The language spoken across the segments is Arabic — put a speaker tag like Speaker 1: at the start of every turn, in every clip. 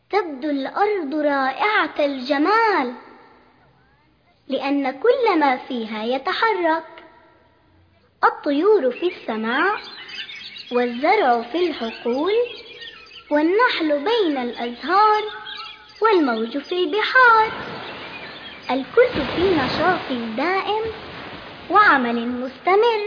Speaker 1: تبدو الأرض رائعة الجمال، لأن كل ما فيها يتحرك، الطيور في السماء، والزرع في الحقول، والنحل بين الأزهار، والموج في البحار. الكل في نشاط دائم وعمل مستمر.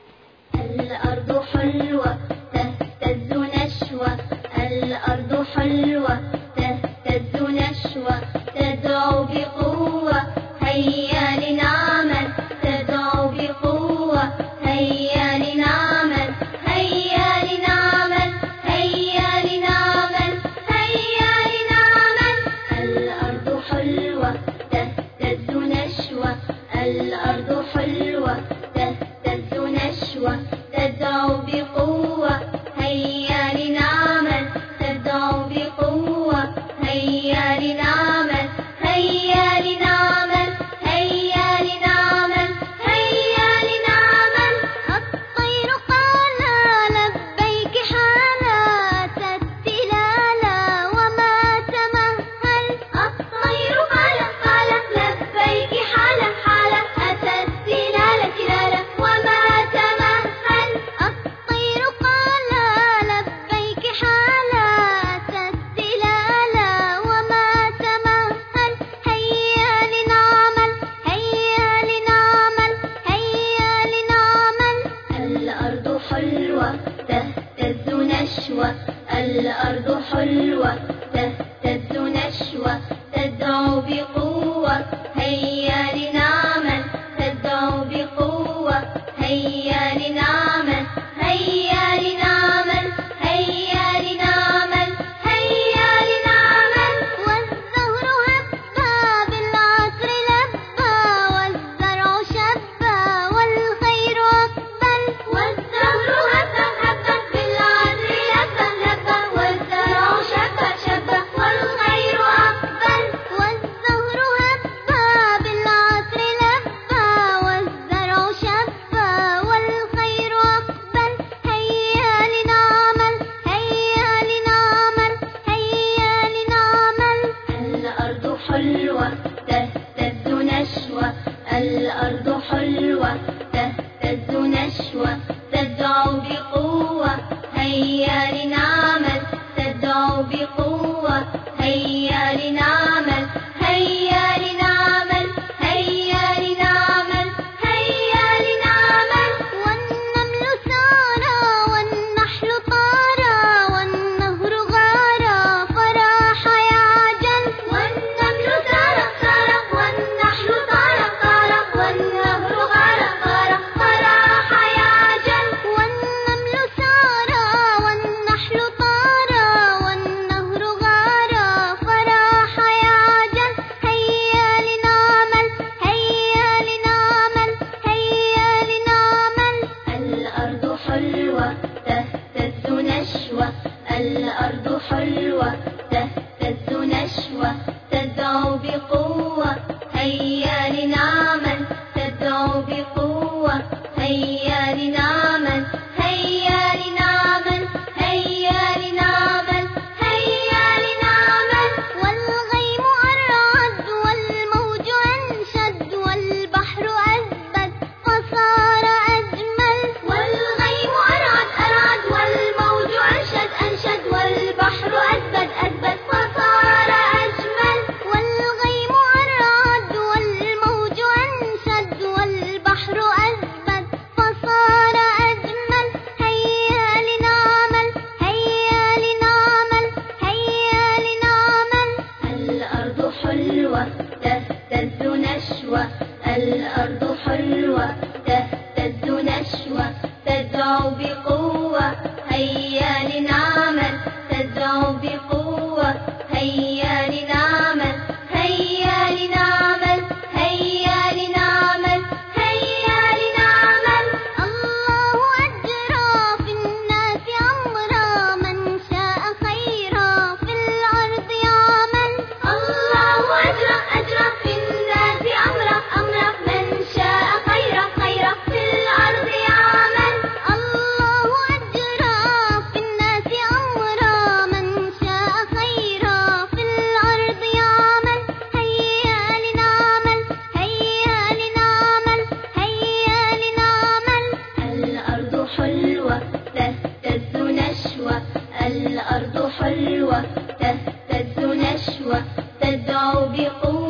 Speaker 2: الأرض حلوة تهتز نشوة، الأرض حلوة تهتز نشوة، تدعو بقوة هيا لنعمل، تدعو بقوة هيا لنعمل، هيا لنعمل، هيا لنعمل، هيا لنعمل. الأرض حلوة تهتز نشوة، الأرض حلوة تهتز نشوة، تدعو بقوة هيا لنعمل، تدعو بقوة هيا لنعمل، هيا لنعمل، هيا لنعمل، هيا لنعمل.
Speaker 1: الطير قال لبيك حالا، أتى التلالة وما تمهل.
Speaker 2: الطير قال لبيك حالا حالا، أتى التلالة تلالة وما تمهل.
Speaker 1: الطير قال لبيك حالا، أتى التلالة وما تمهل. هيا لنعمل، هيا لنعمل، هيا لنعمل.
Speaker 2: الأرض حلوة تهتز نشوة، الأرض حلوة تهتز نشوة، تدعو بقوة هيا لنعمل، تدعو بقوة هيا لنعمل، هيا لنعمل، هيا لنعمل، هيا لنعمل.
Speaker 1: والزهر هبى بالعطر لبى، والزرع شبى والخير أقبل.
Speaker 2: والزهر هبى بالعطر لبى لبى، والزرع شبى شبى والخير أقبل.
Speaker 1: والزهر هبى بالعطر لبى، والزرع شبى والخير أقبل. هيا لنعمل، هيا لنعمل، هيا لنعمل.
Speaker 2: الأرض حلوة تهتز نشوة، الأرض حلوة تهتز نشوة، تدعو بقوة هيا لنعمل، تدعو بقوة هيا لنعمل، هيا لنعمل، هيا لنعمل، هيا لنعمل.
Speaker 1: والنمل سارى والنحل طارى، والنهر غارى فراح يعجل.
Speaker 2: والنمل سارى سارى، والنحل طارى طارى، والنهر غارى غارى فراح يعجل.
Speaker 1: والنمل سارى والنحل طارى، والنهر غارى فراح يعجل. هيا لنعمل، هيا لنعمل، هيا لنعمل.
Speaker 2: الأرض حلوة تهتز نشوة، الأرض حلوة تهتز نشوة، تدعو بقوة هيا لنعمل، تدعو بقوة هيا لنعمل، هيا لنعمل، هيا لنعمل، هيا لنعمل.
Speaker 1: والغيم أرعد والموج أنشد، والبحر أزبد فصار أجمل.
Speaker 2: والغيم أرعد أرعد، والموج أنشد أنشد، والبحر أزبد أزبد فصار أجمل.
Speaker 1: والغيم أرعد والموج أنشد، والبحر أزبد فصار أجمل. هيا لنعمل، هيا لنعمل، هيا لنعمل.
Speaker 2: الأرض حلوة تهتز نشوة، الأرض حلوة تهتز نشوة، تدعو بقوة هيا لنعمل، تدعو بقوة هيا لنعمل، هيا لنعمل، هيا لنعمل، هيا لنعمل.
Speaker 1: الله أجرى في الناس أمرا، من شاء خيرا في الأرض يعمل.
Speaker 2: الله أجرى أجرى في الناس أمرا أمرا، من شاء خيرا خيرا في الأرض يعمل.
Speaker 1: الله أجرى في الناس أمرا، من شاء خيرا في
Speaker 2: بلوى تهتز نشوى تدعو بقوة